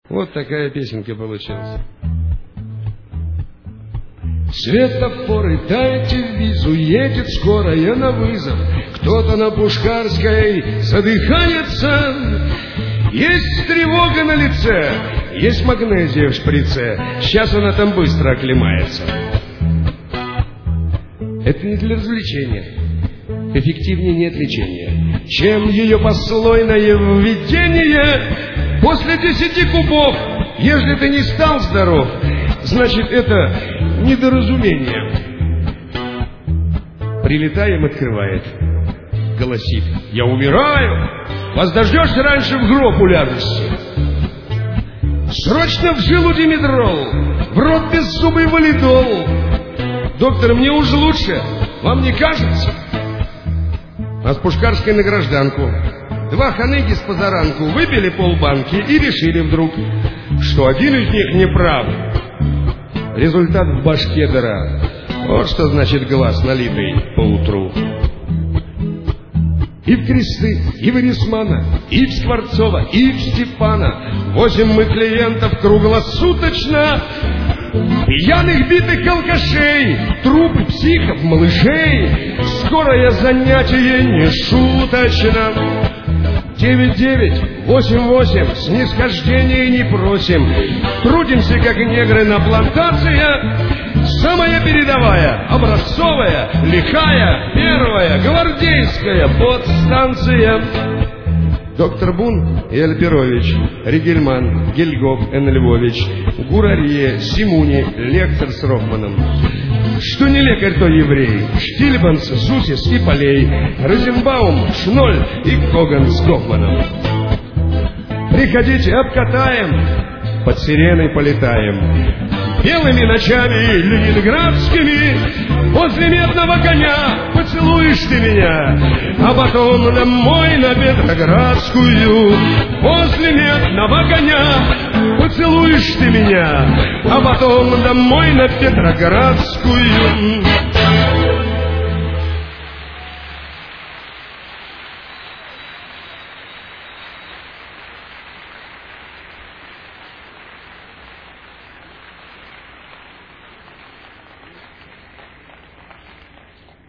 Вот такая песенка получилась. Светофоры, дайте визу, едет скорая на вызов. Кто-то на Пушкарской задыхается. Есть тревога на лице, есть магнезия в шприце. Сейчас она там быстро оклемается. Это не для развлечения. Эффективнее нет лечения, чем ее послойное введение. После 10 кубов, если ты не стал здоров, значит, это недоразумение. Прилетаем, открывает, голосит: я умираю, вас дождешься, раньше в гроб уляжешься. Срочно в жилу димедрол, в рот беззубый валидол. Доктор, мне уже лучше, вам не кажется? А с Пушкарской на гражданку 2 ханыги с позаранку выпили полбанки и решили вдруг, что один из них не прав. Результат в башке дыра. Вот что значит глаз, налитый поутру. И в Кресты, и в Эрисмана, и в Скворцова, и в Степана 8 мы клиентов круглосуточно. Пьяных битых алкашей, трупы психов, малышей. Скорое занятие не шуточно. 9988, снисхождения не просим. Трудимся, как негры на плантациях. Самая передовая, образцовая, лихая, первая, гвардейская подстанция. Доктор Бун и Альперович, Ригельман, Гельгоф, Н. Львович, Гурарье, Симуни, лектор с Рохманом. Что не лекарь, то еврей. Штильбанс, Сусис и Полей, Розенбаум, Шноль и Коган с Гофманом. Приходите, обкатаем, под сиреной полетаем. Белыми ночами ленинградскими возле медного коня поцелуешь ты меня, а потом домой на Петроградскую. Возле медного коня поцелуешь ты меня, а потом домой на Петроградскую.